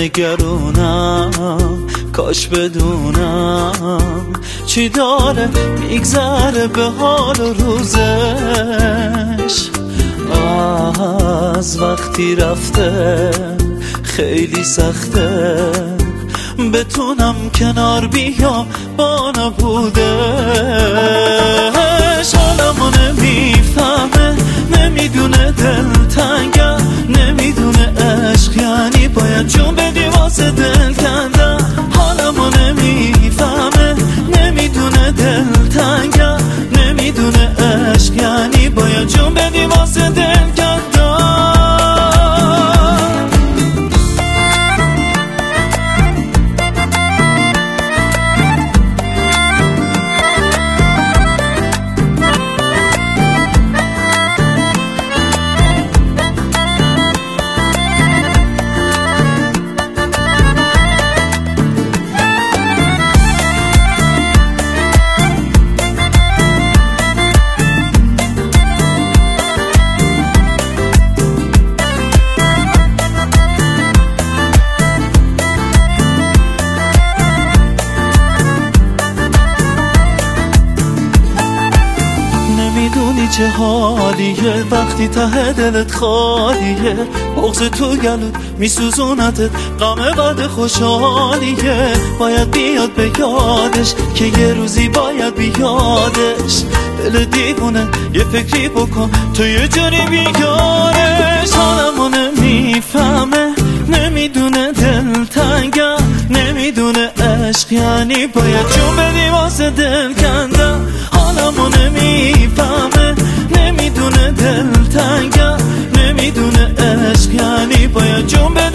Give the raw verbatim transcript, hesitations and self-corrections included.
نگرونم، کاش بدونم چی داره میگذره به حال و روزش. از وقتی رفته خیلی سخته بتونم کنار بیام با نبودش. حالمو نمیفهمه، نمیدونه دلتنگم، نمیدونه عشق یعنی باید جون بدی واسه دل کندم. حالمو نمیفهمه، نمیدونه دلتنگم، نمیدونه عشق یعنی باید جون بدی واسه دل کندم. نمیدونی چه حالیه وقتی ته دلت خالیه، بغض تو گلوت میسوزونتت، غم بعد خوشحالیه. باید بیاد به یادش که یه روزی باید بیادش. دل دیوونه یه فکری بکن تو یه جوری بیارش. حالمو نمیفهمه، نمیدونه دلتنگم، نمیدونه عشق یعنی باید جون بدی واسه دل کندم. حالمو نمیفهمه، نمیدونه دلتنگم، نمیدونه عشق یعنی باید جون بدی